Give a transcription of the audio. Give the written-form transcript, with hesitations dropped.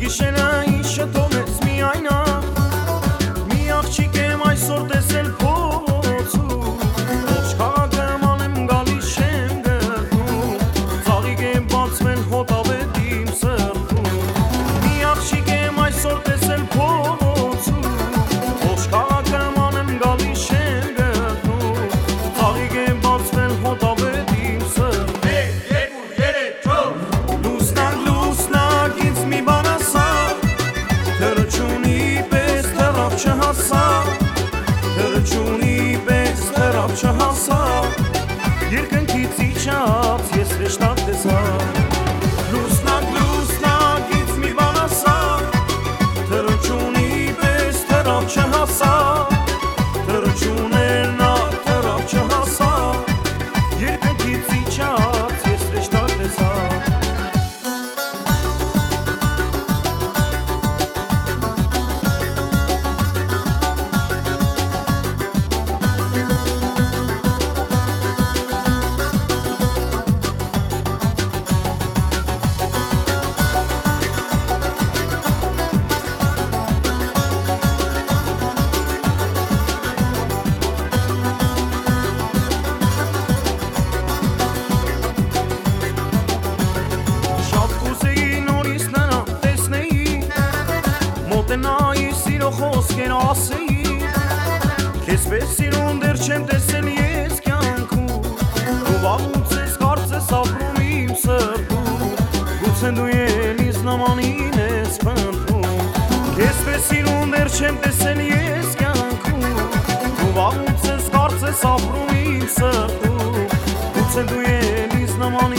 Գիշերը ինչը թողեց միայն նա մի աղջիկ եմ այսօր տեսել փողոցում Ողջ քաղաքը մանեմ գալիս չեմ գտնում Ծաղիկ եմ բացվել հոտավետ իմ սրտում Մի աղջիկ եմ այսօր տեսել փողոցում Ողջ քաղաքը մանեմ գալիս չեմ գտնում Ծաղիկ եմ բացվել հոտավետ իմ սրտում 1, 2, 3, 4 Լուսնակ ինձ մի բան ասա Թրջունի պես թռավ չհասա Թրջունի պես թռավ չհասա Երկնքից իջած ես հեշտակ տեսա Լուսնակ ինձ մի բան ասա Թրջունի պես թռավ չհասա Թրջունեն նա թռավ չհասա Երկնքից իջած ես հեշտակ տեսա Մոտենայի սիրո խոսքեր ասեի Քեզ պես սիրուն դեռ չեմ տեսել ես կյանքում Ու վաղուց ես կարծես ապրում իմ սրտում Գուցե դու ելիս նմանին ես փնտրում Քեզ պես սիրուն դեռ չեմ տեսել ես կյանքում Ու վաղուց ես կարծես ապրում իմ սրտում Գուցե դու ելիս նմանին